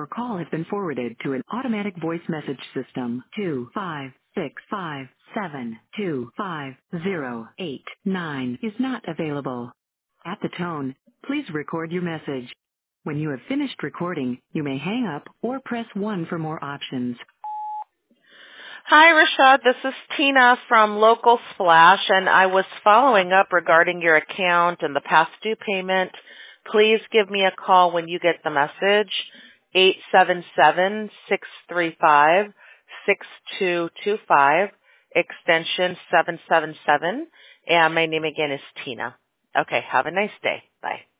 Your call has been forwarded to an automatic voice message system. 25657250889 is not available. At the tone, please record your message. When you have finished recording, you may hang up or press 1 for more options. Hi, Rashad. This is Tina from Local Splash, and I was following up regarding your account and the past due payment. Please give me a call when you get the message, 877-635-6225, extension 777, and my name again is Tina. Okay, have a nice day. Bye.